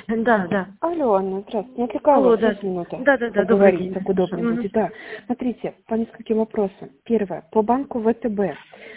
Да, да. Алло, Анна, здравствуйте. Не отвлекаю Алло, вас, да. есть минута? Да, да, да, добрый Поговорить, день. так удобно Мгм. будет. Да. Смотрите, по нескольким вопросам. Первое, по банку ВТБ.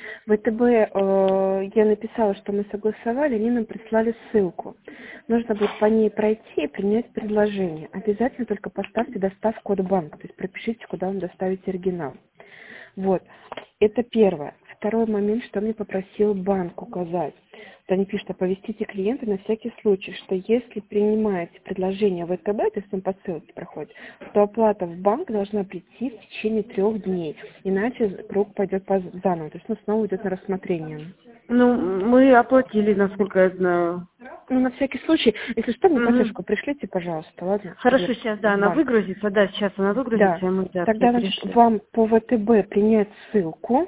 ВТБ я написала, что мы согласовали, они нам прислали ссылку. Нужно будет по ней пройти и принять предложение. Обязательно только поставьте доставку от банка, то есть пропишите, куда вам доставить оригинал. Вот, это первое. Второй момент, что мне попросил банк указать. Вот они пишут, оповестите клиента на всякий случай, что если принимаете предложение ВТБ, то есть он по ссылке проходит, то оплата в банк должна прийти в течение 3 дней, иначе круг пойдет заново, то есть снова идет на рассмотрение. Ну, мы оплатили, насколько я знаю. Ну, на всякий случай, если что, мне Мгм. платежку пришлите, пожалуйста, ладно, чтобы Хорошо, сейчас, да, в она банк. выгрузится, да, сейчас она выгрузится, Да, и мы, да, тогда, значит, перешли. вам по ВТБ принять ссылку,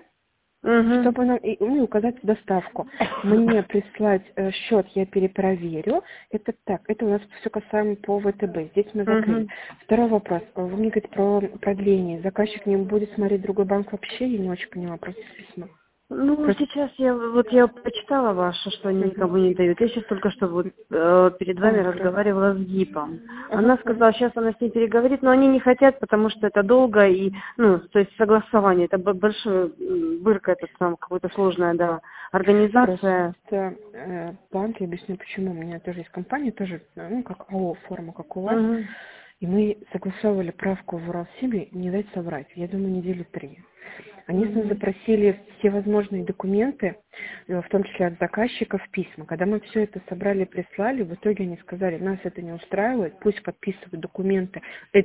Угу. чтобы нам ну, указать доставку. Мне прислать счет, я перепроверю. Это так, это у нас все касаемо по ВТБ. Здесь мы закрыли. Угу. Второй вопрос. Вы мне говорите про продление. Заказчик не будет смотреть другой банк вообще? Я не очень поняла просто письмо. Ну, Просто... сейчас я почитала ваше, что они Мгм. никому не дают. Я сейчас только что вот перед вами Хорошо. разговаривала с ГИПом. Ага, Она ага. сказала, сейчас она с ней переговорит, но они не хотят, потому что это долго и, ну, то есть согласование, это большой бырка, это там какая-то сложная, да, организация. Просто банк, я объясню почему. У меня тоже есть компания, тоже, ну, как АО, форма, как у вас. Угу. И мы согласовывали правку в Уралсибе, не дать соврать, я думаю, недели 3. Они с нас Угу. запросили все возможные документы, в том числе от заказчиков, письма. Когда мы все это собрали и прислали, в итоге они сказали, нас это не устраивает, пусть подписывают документы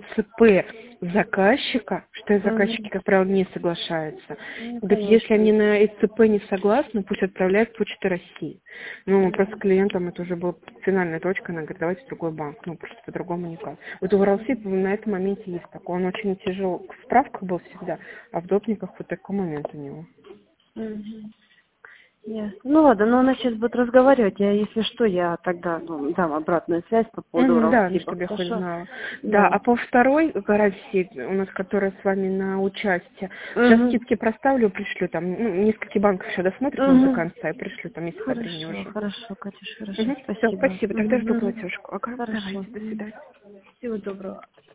ЭЦП заказчика, что заказчики, Угу. как правило, не соглашаются. Ну, Говорит, если конечно. они на ЭЦП не согласны, пусть отправляют Почта России. Ну, просто клиентам это уже была финальная точка, она говорит, давайте в другой банк, ну, просто по-другому никак. Вот у Уралсиб на этом моменте есть такой, он очень тяжел в справках был всегда, а в допниках вот такой момент у него. Мгм. Ясно. Ну ладно, но она сейчас будет разговаривать, если что, я тогда дам обратную связь по поводу Да, ну, Уралсиба. чтобы я хоть Хорошо? знала. Да, Да. а по второй гарантии, у нас, которая с вами на участие, сейчас Угу. скидки проставлю, пришлю, там, ну, несколько банков еще досмотрят нам до Угу. конца, и пришлю, там, есть по времени Хорошо, уже. хорошо, Катюш, хорошо, Все, спасибо. спасибо, тогда жду Угу. платежку. Ага, Хорошо. давайте, до свидания. Всего доброго.